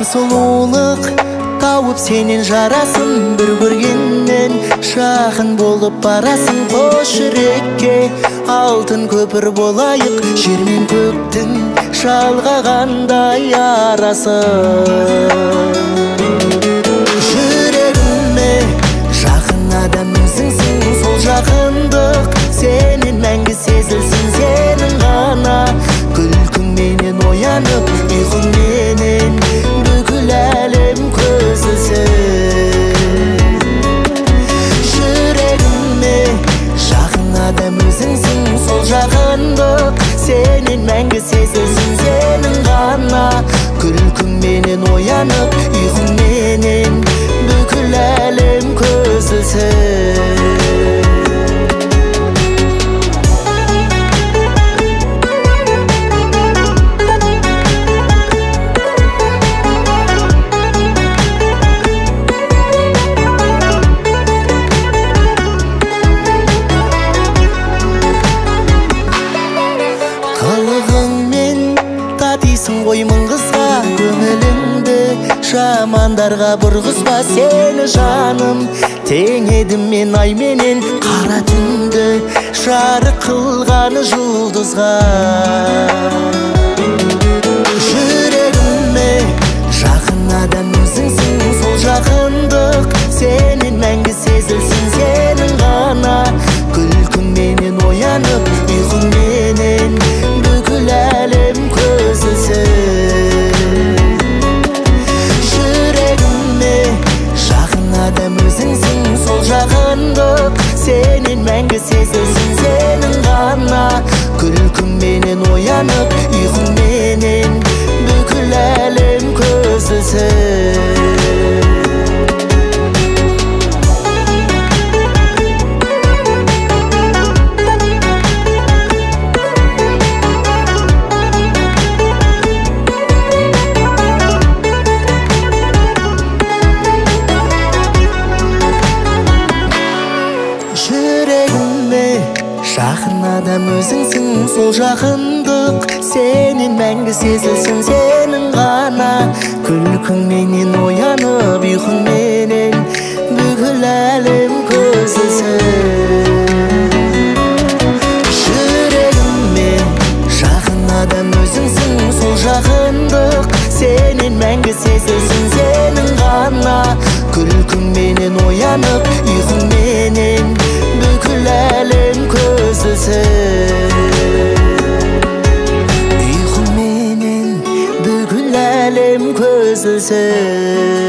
бар сұлулық тауып сенен жарасын, бір көргеннен жақын болып барасың. Қош жүрекке алтын көпір болайық, жер мен көктің жалғағандай арасы. Жүрегіме жақын адам өзіңсің, сол жақындық сенен мәңгі сезілсін. Сенің ғана күлкіңменен оянып, ұйқыңменен бүкіл әлем көзілсін. Жүрегіме жақын адам өзіңсің, сол жақындық сенен мәңгі сезілсін. Сенің ғана күлкіңменен оянып, ұйқыңменен бүкіл әлем көзілсін. Қылығыңмен татисың ғой мың қызға, көңіліңді жамандарға бұрғызба. Сені жаным тең едім мен айменен, қара түнді жарық қылғаны жұлдызға. Жүрегіме жақын адам өзіңсің, сол жақындық сенен мәңгі сезілсін. Сенің ғана күлкіңменен оянып, ұйқыңменен бүкіл әлем көзілсін. Жүрегіме жақын адам өзіңсің, сол жақындық сенен мәңгі сезілсін. Сенің ғана күлкіңменен оянып, ұйқыңменен бүкіл әлем көзілсін. Жүрегіме жақын адам өзіңсің, сол жақындық сенен мәңгі сезілсін. Сенің ғана күлкіңменен оянып, ұйқыңменен бүкіл әлем көзілсін. Жүрегіме жақын адам өзіңсің, сол жақындық сенен мәңгі сезілсін. Сенің ғана күлкіңменен оянып, ұйқыңменен бүкіл әлем көзілсін. Ұйқыңменен бүкіл әлем көзілсін.